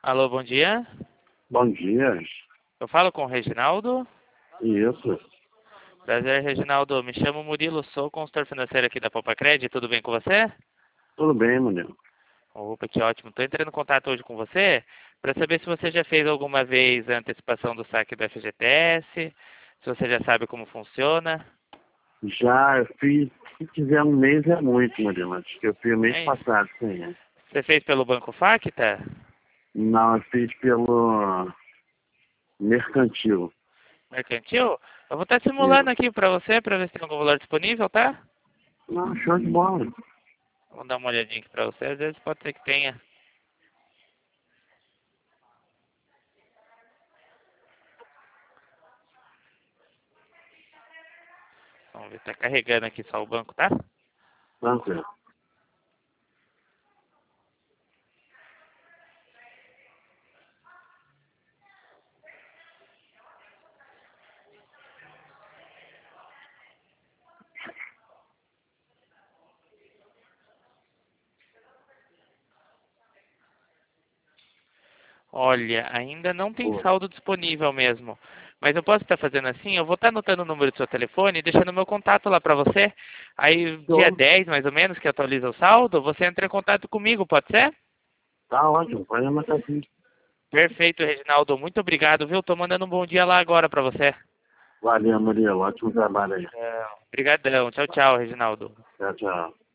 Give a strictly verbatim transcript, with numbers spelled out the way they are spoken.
Alô, bom dia. Bom dia. Eu falo com o Reginaldo. Isso. Prazer, Reginaldo. Me chamo Murilo, sou consultor financeiro aqui da Popacred. Tudo bem com você? Tudo bem, Murilo? Opa, que ótimo. Estou entrando em contato hoje com você para saber se você já fez alguma vez a antecipação do saque do F G T S, se você já sabe como funciona. Já eu fiz, se tiver um mês é muito, Murilo. Acho que eu fiz mês É isso. passado, sim. Você fez pelo Banco Facta? Não, eu fiz pelo mercantil. Mercantil? Eu vou estar simulando Isso. aqui para você para ver se tem algum valor disponível, tá? Não, show de bola. Vamos dar uma olhadinha aqui para você, às vezes pode ser que tenha. Vamos ver, tá carregando aqui só o banco, tá? Tranquilo. Olha, ainda não tem Pô, saldo disponível mesmo. Mas eu posso estar fazendo assim, eu vou estar anotando o número do seu telefone e deixando meu contato lá para você. Aí, dia show. dez, mais ou menos, que atualiza o saldo, você entra em contato comigo, pode ser? Tá ótimo. Pode anotar aqui. Perfeito, Reginaldo. Muito obrigado, viu? Tô mandando um bom dia lá agora para você. Valeu, Murilo. Ótimo trabalho aí. É, obrigadão. Tchau, tchau, Reginaldo. Tchau, tchau.